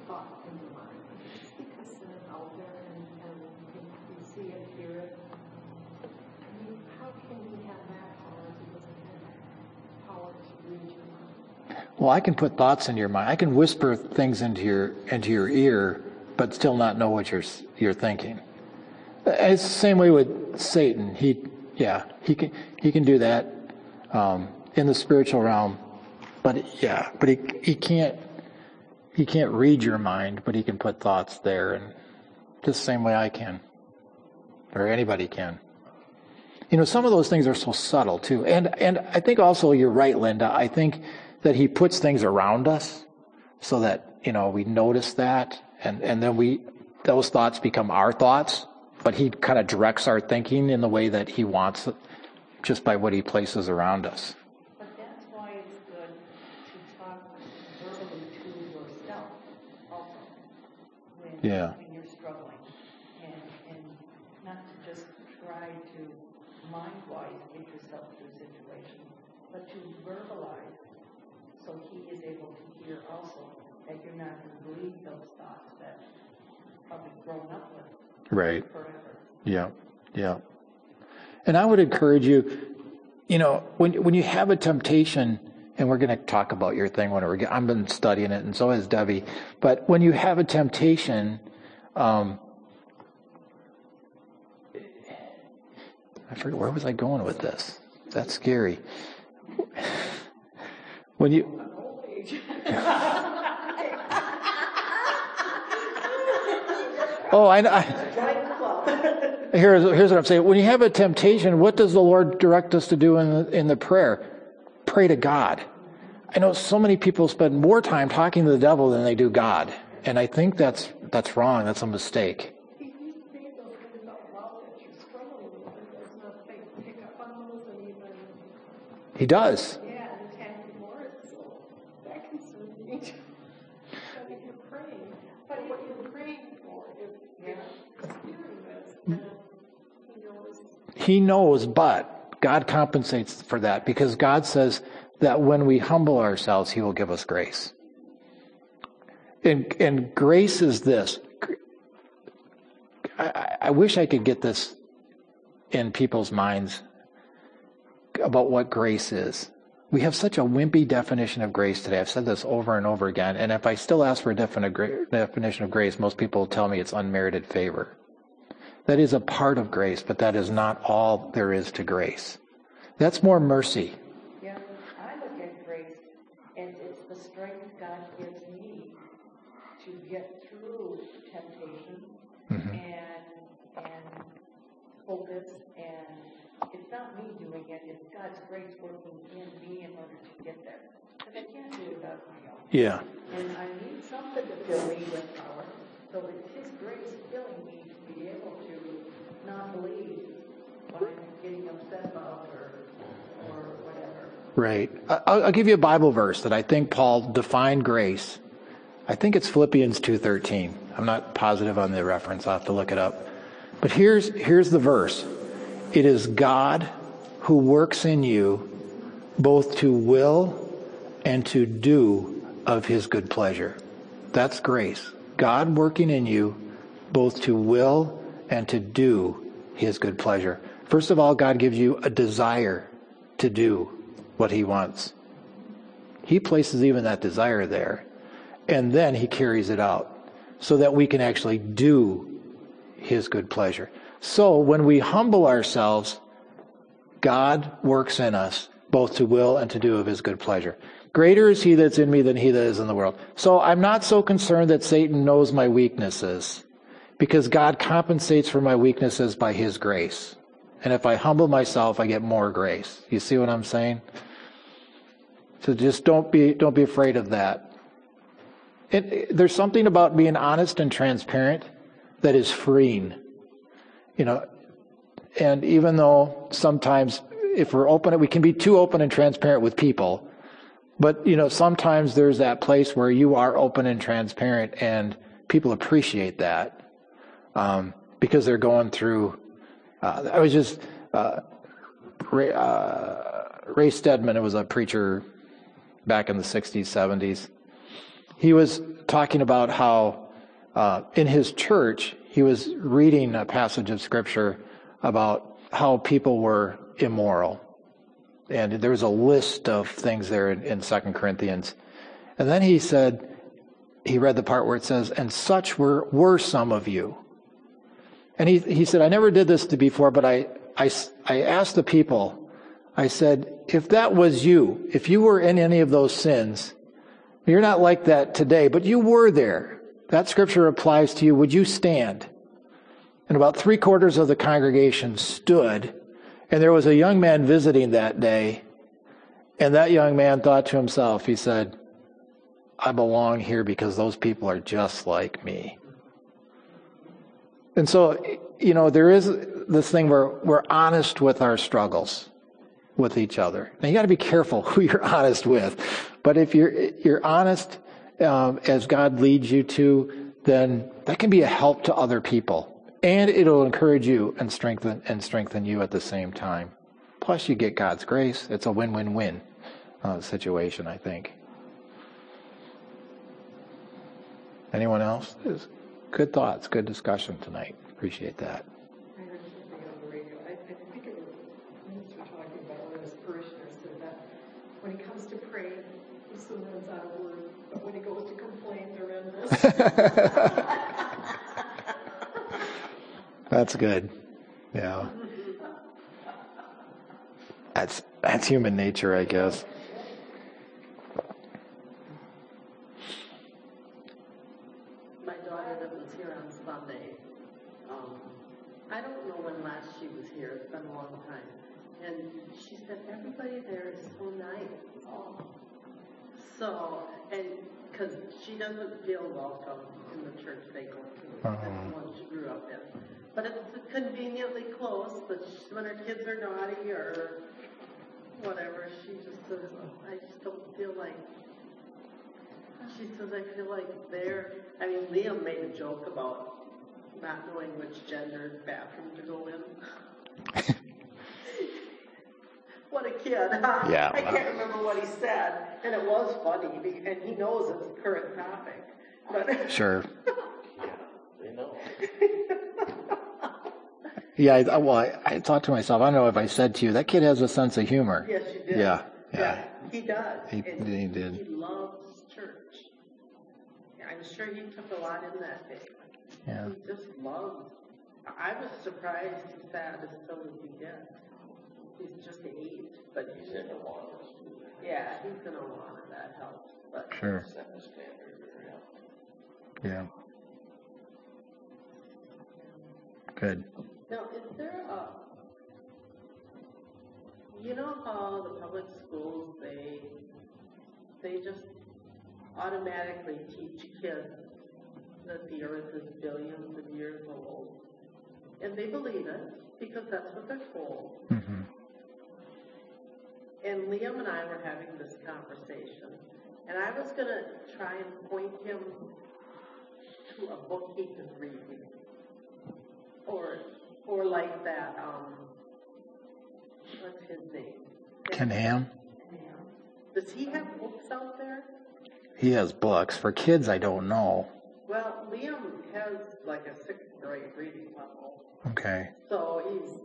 Well, I can put thoughts in your mind. I can whisper things into your into your ear, but still not know what you're you're thinking. It's the same way with Satan. He, yeah, he can he can do that um, in the spiritual realm, but yeah, but he he can't he can't read your mind, but he can put thoughts there, and just the same way I can, or anybody can. You know, some of those things are so subtle too, and and I think also you're right, Linda. I think that he puts things around us so that you know we notice that, and and then we those thoughts become our thoughts. But he kind of directs our thinking in the way that he wants it, just by what he places around us. But that's why it's good to talk verbally to yourself also when, Yeah. when you're struggling. And, and not to just try to mind-wise get yourself through situations, but to verbalize so he is able to hear also that you're not going to believe those thoughts that probably grown up with. Right. Forever. Yeah. Yeah. And I would encourage you, you know, when when you have a temptation, and we're going to talk about your thing when we're, I've been studying it, and so has Debbie. But when you have a temptation, um, I forget, where was I going with this? That's scary. When you, oh, I know. I, Here's, here's what I'm saying. When you have a temptation, what does the Lord direct us to do in the, in the prayer? Pray to God. I know so many people spend more time talking to the devil than they do God. And I think that's that's wrong. That's a mistake. He does. Yeah, and attack you more. So that concerns me. So if you're praying, but what you're praying for is yeah. hearing this. And he knows. He knows, but God compensates for that because God says that when we humble ourselves, he will give us grace. And, and grace is this. I, I wish I could get this in people's minds about what grace is. We have such a wimpy definition of grace today. I've said this over and over again. And if I still ask for a defini- definition of grace, most people will tell me it's unmerited favor. That is a part of grace, but that is not all there is to grace. That's more mercy. Yeah, I look at grace as it's the strength God gives me to get through temptation Mm-hmm. and and focus, and it's not me doing it, it's God's grace working in me in order to get there. Because I can't do it without my own. Yeah. And I need something to fill me with power. So it's His grace filling me to be able to not believe what I'm getting upset about or or whatever. Right. I'll, I'll give you a Bible verse that I think Paul defined grace. I think it's Philippians two thirteen. I'm not positive on the reference. I'll have to look it up. But here's here's the verse. It is God who works in you both to will and to do of his good pleasure. That's grace. God working in you both to will and to do his good pleasure. First of all, God gives you a desire to do what he wants. He places even that desire there. And then he carries it out so that we can actually do his good pleasure. So when we humble ourselves, God works in us both to will and to do of his good pleasure. Greater is he that's in me than he that is in the world. So I'm not so concerned that Satan knows my weaknesses, because God compensates for my weaknesses by his grace. And if I humble myself, I get more grace. You see what I'm saying? So just don't be don't be afraid of that. It, there's something about being honest and transparent that is freeing. You know, and even though sometimes if we're open, we can be too open and transparent with people. But, you know, sometimes there's that place where you are open and transparent and people appreciate that um, because they're going through. Uh, I was just, uh, Ray, uh, Ray Stedman, it was a preacher back in the sixties, seventies. He was talking about how uh, in his church, he was reading a passage of Scripture about how people were immoral. And there was a list of things there in, in Second Corinthians. And then he said, he read the part where it says, and such were, were some of you. And he, he said, I never did this before, but I, I, I asked the people, I said, if that was you, if you were in any of those sins, you're not like that today, but you were there. That scripture applies to you. Would you stand? And about three quarters of the congregation stood, and there was a young man visiting that day, and that young man thought to himself, he said, I belong here because those people are just like me. And so, you know, there is this thing where we're honest with our struggles with each other. Now, you got to be careful who you're honest with. But if you're you're honest um, as God leads you to, then that can be a help to other people. And it'll encourage you and strengthen and strengthen you at the same time. Plus, you get God's grace. It's a win-win-win uh, situation, I think. Anyone else? Good thoughts, good discussion tonight. Appreciate that. I heard something on the radio. I, I think it was Minister talking about one of his parishioners said that when he comes to pray, he soon runs out of words, but when he goes to complain, they're endless. That's good. Yeah. That's that's human nature, I guess. My daughter that was here on Sunday, um, I don't know when last she was here. It's been a long time. And she said, everybody there is so nice. Oh. So, and because she doesn't feel welcome in the church they go to, Uh-huh. and the one she grew up in. But it's conveniently close, but she, when her kids are naughty or whatever, she just says, I just don't feel like, she says, I feel like they're, I mean, Liam made a joke about not knowing which gender bathroom to go in. What a kid, huh? Yeah. I can't remember what he said, and it was funny, be- and he knows it's a current topic. But Sure. they know. Yeah, I, well, I, I thought to myself, I don't know if I said to you, that kid has a sense of humor. Yes, you did. Yeah, yeah. He does. He- And he did. He loves church. I'm sure he took a lot in that day. Yeah. He just loves. I was surprised he sat as still as he did. He's just eight, but he's in Awana. Yeah, he's in Awana. That helps. But Sure. set the standard very well. Yeah. Good. Now, is there a, you know how the public schools, they, they just automatically teach kids that the earth is billions of years old? And they believe it because that's what they're told. Mm-hmm. And Liam and I were having this conversation, and I was going to try and point him to a book he could read. Or, or like that, um, what's his name? Ken Ham? Does he have books out there? He has books. For kids, I don't know. Well, Liam has like a sixth grade reading level. Okay. So he's,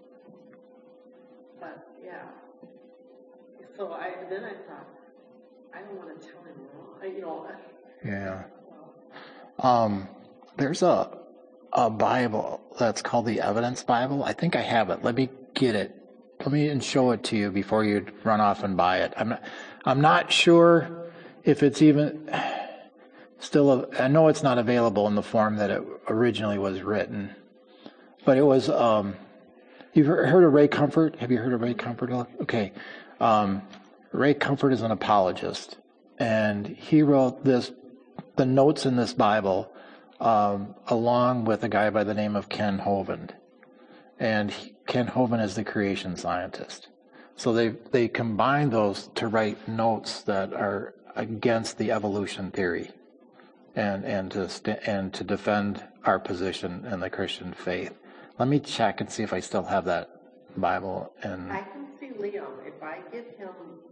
but yeah. So I, then I thought, I don't want to tell him wrong, I- you know. Yeah. Um, there's a a Bible that's called the Evidence Bible. I think I have it. Let me get it. Let me and show it to you before you run off and buy it. I'm not, I'm not sure if it's even still. A, I know it's not available in the form that it originally was written, but it was. Um, you've heard of Ray Comfort? Have you heard of Ray Comfort? Okay. Um, Ray Comfort is an apologist, and he wrote this, the notes in this Bible, um, along with a guy by the name of Ken Hovind. And he, Ken Hovind is the creation scientist. So they they combine those to write notes that are against the evolution theory, and and to st- and to defend our position in the Christian faith. Let me check and see if I still have that Bible. And I can see Liam, if I give him,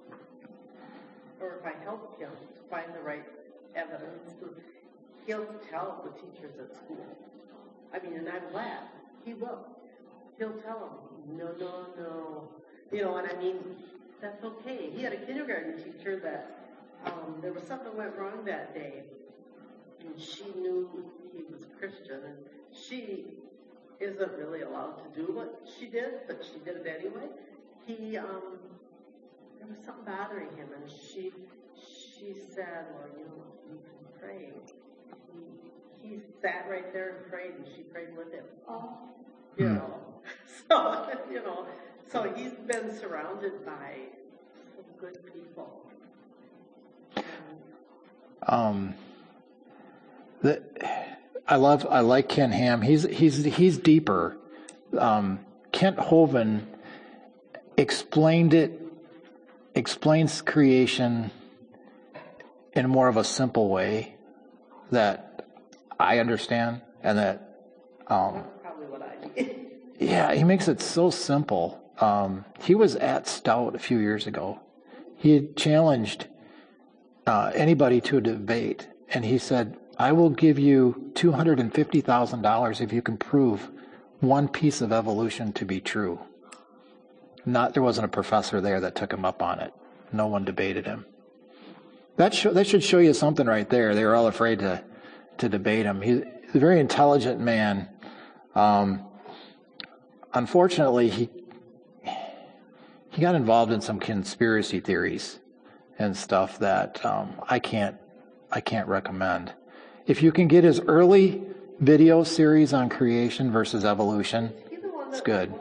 or if I help him to find the right evidence, he'll tell the teachers at school. I mean, and I'm glad. He will. He'll tell them, no, no, no. You know, and I mean, that's okay. He had a kindergarten teacher that um, there was something went wrong that day, and she knew he was Christian, and she isn't really allowed to do what she did, but she did it anyway. He, um, there was something bothering him, and she, she said, well, you know, you can pray. He, he sat right there and prayed, and she prayed with him. Oh. You know, so, you know, so he's been surrounded by some good people. Um, the, I love, I like Ken Ham. He's, he's, he's deeper. Um, Kent Hovind explained it, explains creation in more of a simple way that I understand, and that, um, That's probably what I did. yeah, he makes it so simple. Um, he was at Stout a few years ago. He had challenged uh, anybody to a debate, and he said, I will give you two hundred fifty thousand dollars if you can prove one piece of evolution to be true. Not, there wasn't a professor there that took him up on it. No one debated him. That, sh- that should show you something right there. They were all afraid to, to debate him. He's a very intelligent man. Um, unfortunately, he he got involved in some conspiracy theories and stuff that um, I can't I can't recommend. If you can get his early video series on creation versus evolution, it's good.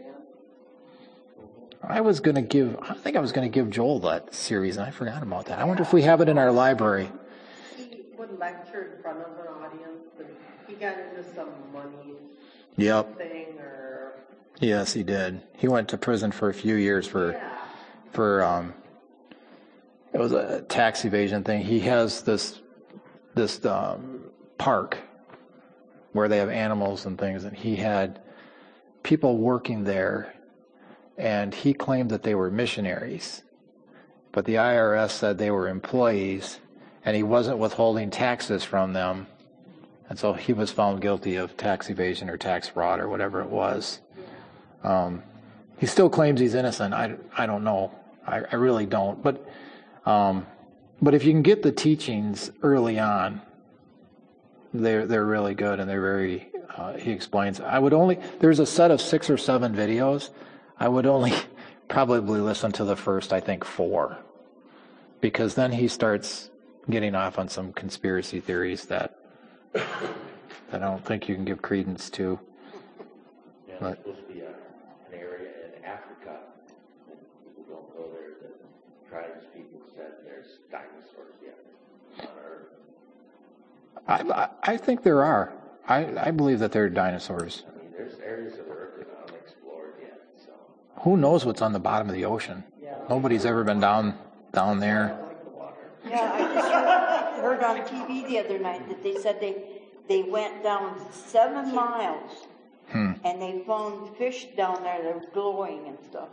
I was going to give, I think I was going to give Joel that series, and I forgot about that. I wonder if we have it in our library. He would lecture in front of an audience, and he got into some money Yep. thing, or Yes, he did. He went to prison for a few years for, yeah. for um, it was a tax evasion thing. He has this this um, park where they have animals and things, and he had people working there, and he claimed that they were missionaries, but the I R S said they were employees, and he wasn't withholding taxes from them, and so he was found guilty of tax evasion or tax fraud or whatever it was. Um, he still claims he's innocent. I, I don't know. I, I really don't. But um, but if you can get the teachings early on, they're they're really good, and they're very. Uh, he explains. I would only there's a set of six or seven videos. I would only probably listen to the first, I think, four, because then he starts getting off on some conspiracy theories that that I don't think you can give credence to. Yeah, But- there's supposed to be a, an area in Africa, and people don't go there, that tribes people said there's dinosaurs yet on Earth. I, I I think there are. I, I believe that there are dinosaurs. I mean, there's areas of the Earth that are unexplored yet, so. Who knows what's on the bottom of the ocean? Nobody's ever been down down there. Yeah, I just heard, heard on T V the other night that they said they, they went down seven miles Hmm. and they found fish down there that were glowing and stuff.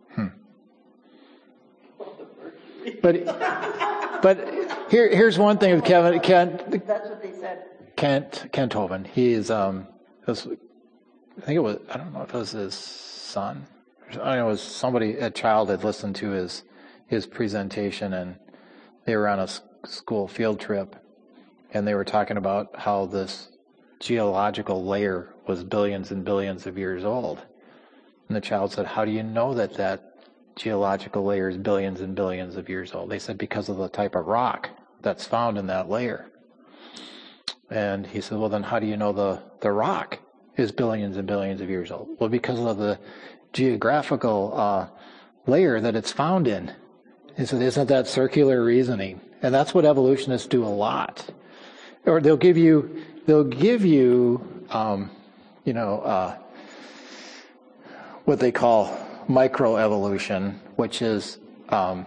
But but here here's one thing with Kevin Kent That's what they said. Kent Kent Hovind. He is um was, I think it was I don't know if it was his son. I don't know, it was somebody a child had listened to his his presentation, and they were on a s- school field trip, and they were talking about how this geological layer was billions and billions of years old. And the child said, how do you know that that geological layer is billions and billions of years old? They said, because of the type of rock that's found in that layer. And he said, well, then how do you know the, the rock is billions and billions of years old? Well, because of the geographical uh, layer that it's found in. He said, isn't that circular reasoning? And that's what evolutionists do a lot. Or they'll give you, they'll give you, um, you know, uh, what they call microevolution, which is um,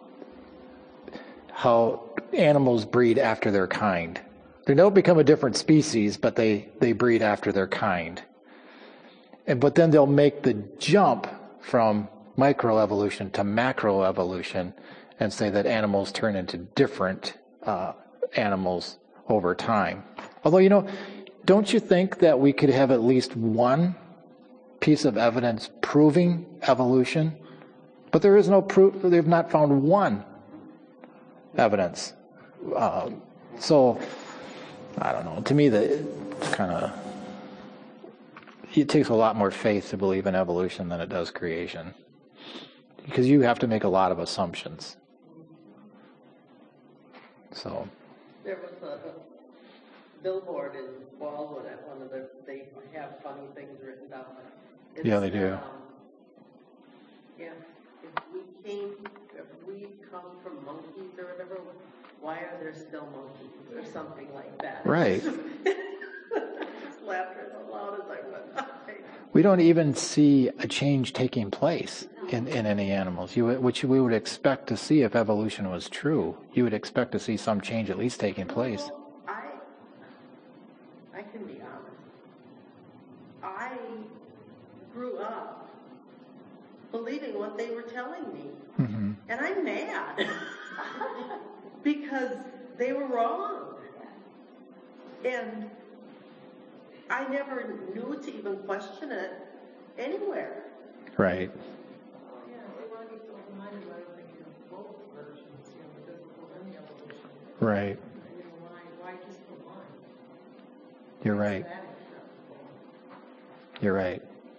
how animals breed after their kind. They don't become a different species, but they, they breed after their kind. And but then they'll make the jump from microevolution to macroevolution and say that animals turn into different uh, animals over time. Although, you know, don't you think that we could have at least one piece of evidence proving evolution? But there is no proof. They've not found one. evidence. Um, so, I don't know. To me, the kind of it takes a lot more faith to believe in evolution than it does creation, because you have to make a lot of assumptions. So. There was a billboard in Baldwin at one of the, they have funny things written down. It Yeah, they said, do. um, If, if we came, if we come from monkeys or whatever, why are there still monkeys or something like that? Right. Just laughed out loud as I went by. We don't even see a change taking place in, in any animals, you, which we would expect to see if evolution was true. You would expect to see some change at least taking place. Well, I, I can be honest. I grew up believing what they were telling me. Mm-hmm. And I'm mad because they were wrong. And I never knew to even question it anywhere. Right. Yeah, we want to be open-minded, I don't think in both versions, you know, the biblical and the evolution. Right. You know, why, why just the one? You're right. Is that acceptable? You're right.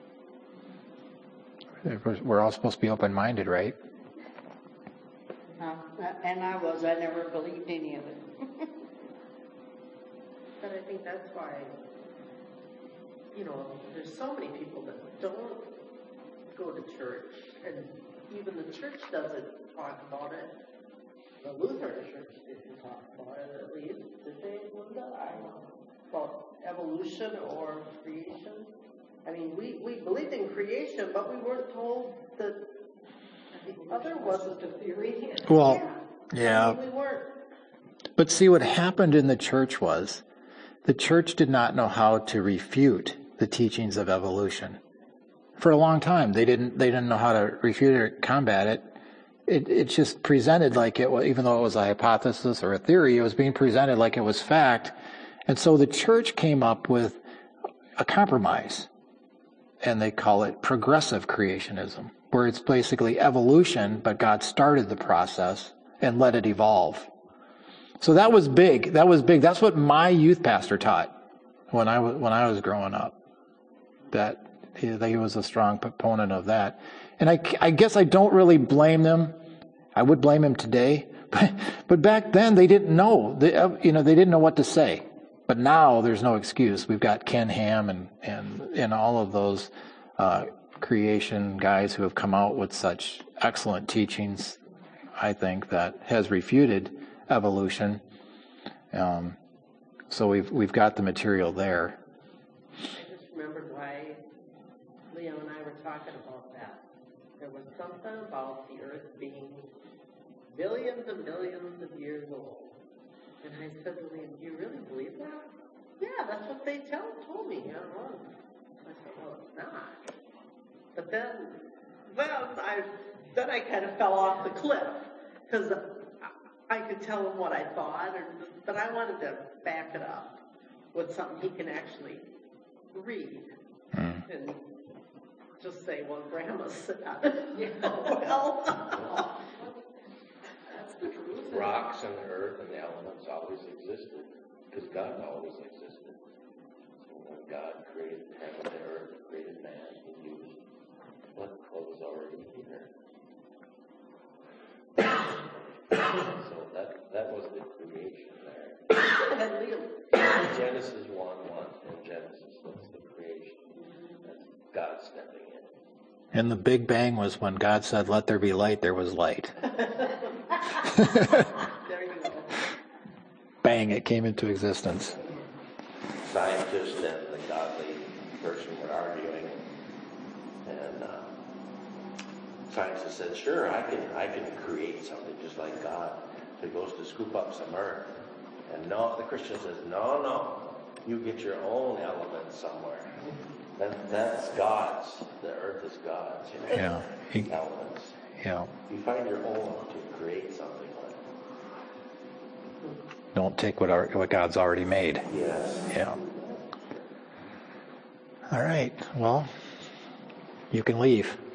We're all supposed to be open-minded, right? Uh, and I was, I never believed any of it. But I think that's why, you know, there's so many people that don't go to church, and even the church doesn't talk about it. The Lutheran church didn't talk about it, at least. Did they, Linda? I don't know. About evolution or creation. I mean, we, we believed in creation, but we weren't told that the other wasn't a theory. Well, yeah. yeah. I mean, we weren't. But see, what happened in the church was the church did not know how to refute the teachings of evolution. For a long time, they didn't they didn't know how to refute it or combat it. It it just presented like it was, even though it was a hypothesis or a theory, it was being presented like it was fact. And so the church came up with a compromise, and they call it progressive creationism, where it's basically evolution, but God started the process and let it evolve. So that was big. That was big. That's what my youth pastor taught when I was when I was growing up. That he, that he was a strong proponent of that. And I, I guess I don't really blame them. I would blame him today, but but back then they didn't know. They, you know, they didn't know what to say. But now there's no excuse. We've got Ken Ham and and and all of those uh, creation guys who have come out with such excellent teachings. I think that has refuted evolution. Um, so we've we've got the material there. I just remembered why Leo and I were talking about that. There was something about the earth being billions and billions of years old. And I said to Liam, do you really believe that? Yeah, that's what they tell told me. I don't know. I said, well, it's not. But then, then I then I kind of fell off the cliff because I could tell him what I thought, or, but I wanted to back it up with something he can actually read Mm. and just say, well, Grandma said, you know, well. Rocks and the earth and the elements always existed because God always existed. So when God created heaven and earth, created man, he knew what was already here. So that that was the creation there. And Liam, Genesis one one and Genesis, that's the creation. That's God stepping in. And the Big Bang was when God said, "Let there be light." There was light. there you go. Bang! It came into existence. Scientists and the godly person were arguing, and uh, scientist said, "Sure, I can, I can create something just like God." So he goes to scoop up some earth, and no, the Christian says, "No, no, you get your own element somewhere. That, that's God's. The earth is God's. You know, Yeah. He, elements. yeah. You find your own to create something like." Don't take what our, what God's already made. Yes. Yeah. All right. Well, you can leave.